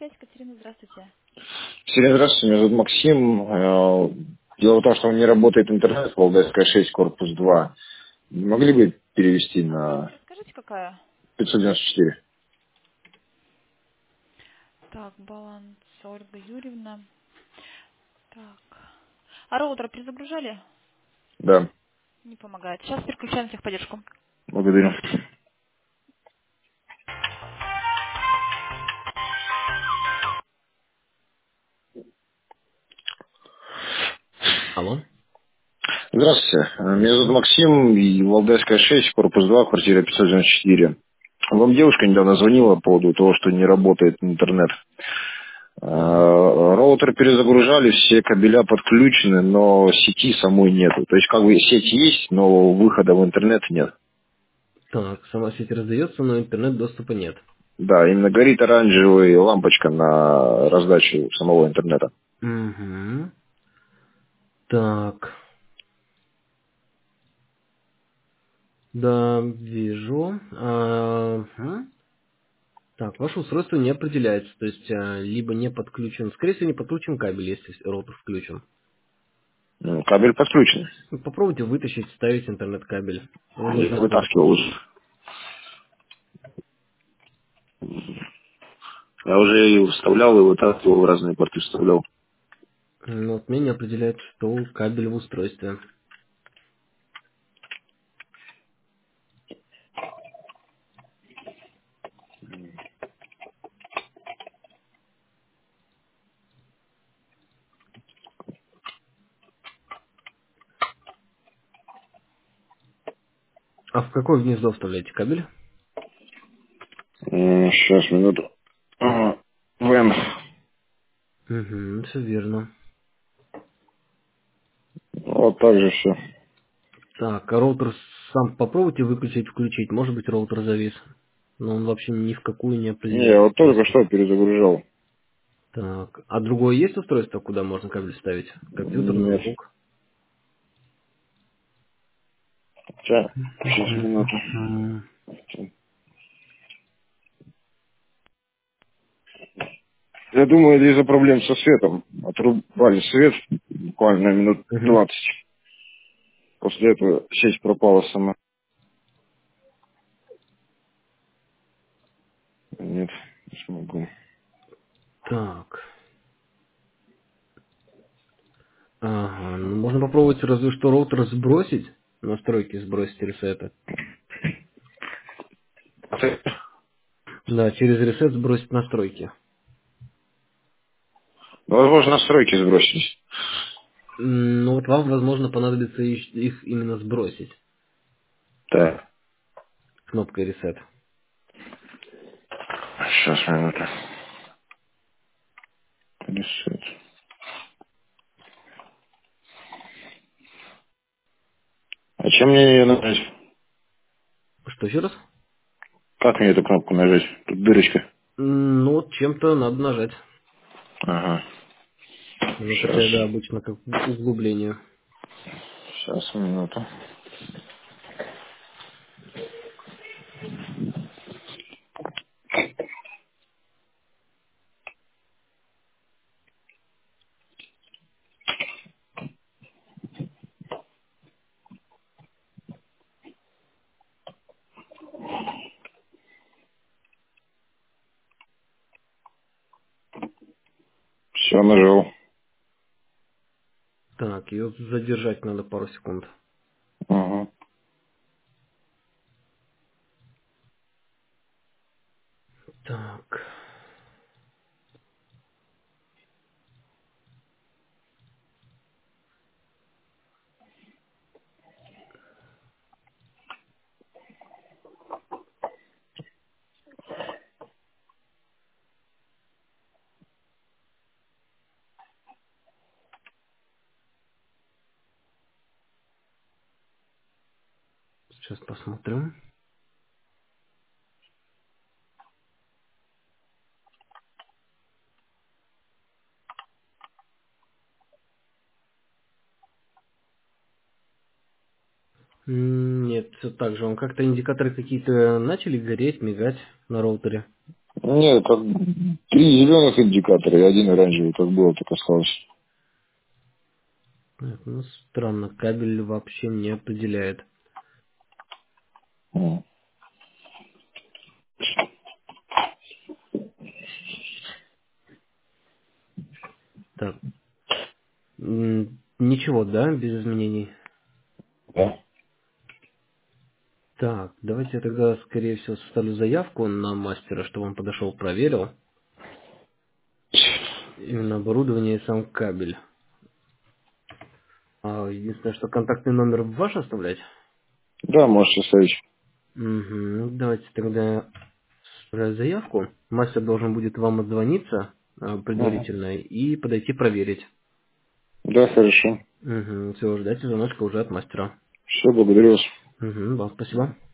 связь, Катерина, здравствуйте. Всем здравствуйте, меня зовут Максим. Дело в том, что он не работает интернет, Валдайская 6, корпус 2. Не могли бы перевести на Фамилия скажите, какая? 594? Так, баланс Ольга Юрьевна. Так. А роутер перезагружали? Да, Не помогает. Сейчас переключаем в техподдержку. благодарю. Алло. Здравствуйте, меня зовут Здравствуйте. Максим, и Валдайская 6, корпус 2, квартира 594. Вам девушка недавно звонила по поводу того, что не работает интернет. Роутер перезагружали, все кабеля подключены, но сети самой нету. То есть как бы сеть есть, но выхода в интернет нет. Так, сама сеть раздается, но интернет-доступа нет. Да, именно горит оранжевая лампочка на раздачу самого интернета. Угу. Так, да, вижу. Так, ваше устройство не определяется, то есть либо не подключен, скорее всего, не подключен кабель, если роутер включен. Кабель подключен. Попробуйте вытащить, вставить интернет-кабель. Он Я должен сможет. вытаскивал уже. Я уже и вставлял, и вытаскивал, в разные порты вставлял. Но вот мне не определяет, что кабель в устройстве. А в какое гнездо вставляете кабель? Сейчас, минуту. Вен. Угу, все верно. Вот так же все. Так, а роутер сам попробуйте выключить, включить. Может быть, роутер завис. Но он вообще ни в какую не Не, я определяет вот только устройство. что перезагружал. Так, а другое есть устройство, куда можно кабель вставить? Компьютер, Нет. ноутбук? Сейчас, минуту. Мгм. Я думаю, это из-за проблем со светом. Отрубали свет буквально минут Мгм. 20. После этого сеть пропала сама. Нет, не смогу. Так. Ага, ну можно попробовать разве что роутер сбросить, настройки сбросить ресета. Да, через ресет сбросить настройки. Возможно, настройки сбросились. Ну вот вам, возможно, понадобится их именно сбросить Так, кнопкой ресет. сейчас, минуту. Ресет. А чем мне ее нажать? Что еще раз? Как мне эту кнопку нажать? Тут дырочка. Ну вот чем-то надо нажать. Ага. Она Сейчас. такая, да, обычно как углубление. Сейчас, минуту. Все, нажал. Так, ее задержать надо пару секунд. Ага. Так. Сейчас посмотрим. Нет, все так же. Он как-то индикаторы какие-то начали гореть, мигать на роутере. Нет, как 3 зеленых индикатора и 1 оранжевый, как было, так осталось. Так, ну, странно, кабель вообще не определяет. М. Так, ничего, да, без изменений? Да. Так, давайте я тогда, скорее всего, составлю заявку на мастера, чтобы он подошел, проверил именно оборудование и сам кабель. Единственное, что контактный номер ваш оставлять? Да, можете оставить. Угу. Давайте тогда составляю заявку. Мастер должен будет вам отзвониться Мгм. предварительно и подойти проверить. Да, хорошо. Угу. Все, ждайте звоночка уже от мастера. Все, благодарю вас. Угу. Вам спасибо.